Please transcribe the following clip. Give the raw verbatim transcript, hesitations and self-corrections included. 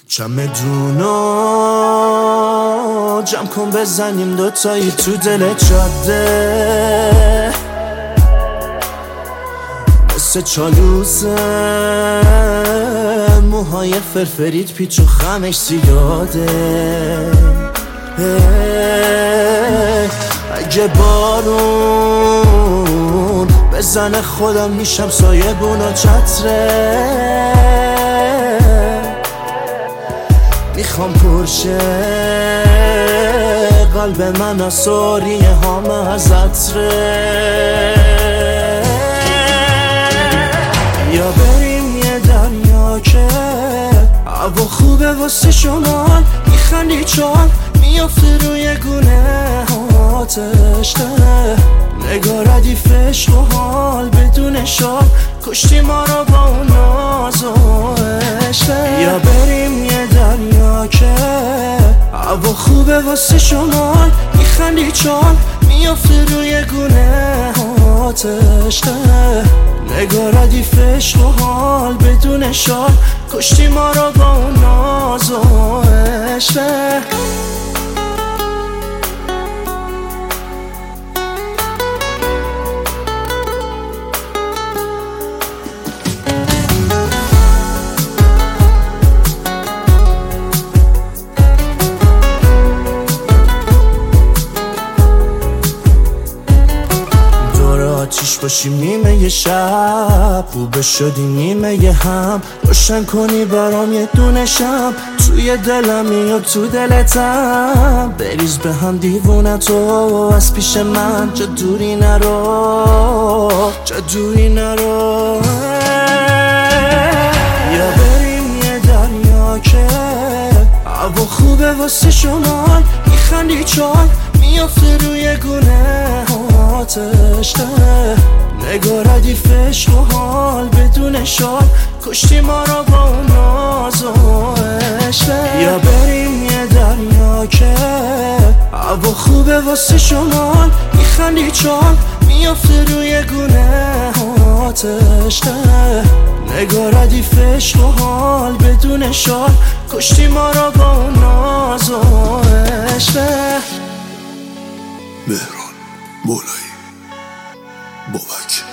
چمدونا جمع کن بزنیم دوتایی تو دل جاده، مثل چالوسه موهای فرفرید پیچ و خمش زیاده. اگه بارون بزنه خودم میشم سایبون و چتره، میخوام پرشه قلب من آساریه همه از عطره. یا بریم یه دریا که هوا خوبه واسه شمال، میخندی چون میافته روی گونه آتش ده، نگاه ردیف عشق و حال بدون شال، کشتی ما رو با اون ناز و عشقه. یا بریم یه دریا که هوا خوبه واسه شمال، میخندی چون میافته روی گونه آتش ده، نگاه ردیف عشق و حال بدون شال، کشتی ما رو با اون ناز و عشقه. آتیش باشیم نیمه یه شب، خوبه شدی نیمه یه هم، روشن کنی برام یه دونه شم، توی دلم میاد تو دلتم، بریز به هم دیوونتو از پیش من، جا دوری نرو جا دوری نرو. یا بریم یه دریا که هوا خوبه واسه شمال، میخندی چون میافته روی گونه آتش ده، نگاه ردیف عشق و حال بدون شال، کشتی ما رو با اون ناز و عشقه. یا بریم یه دریا که هوا خوبه واسه شمال، میخندی چون میافته روی گونه آتش ده، نگاه ردیف عشق و حال بدون شال، کشتی ما رو با اون ناز و عشقه. مهران مولایی بابک.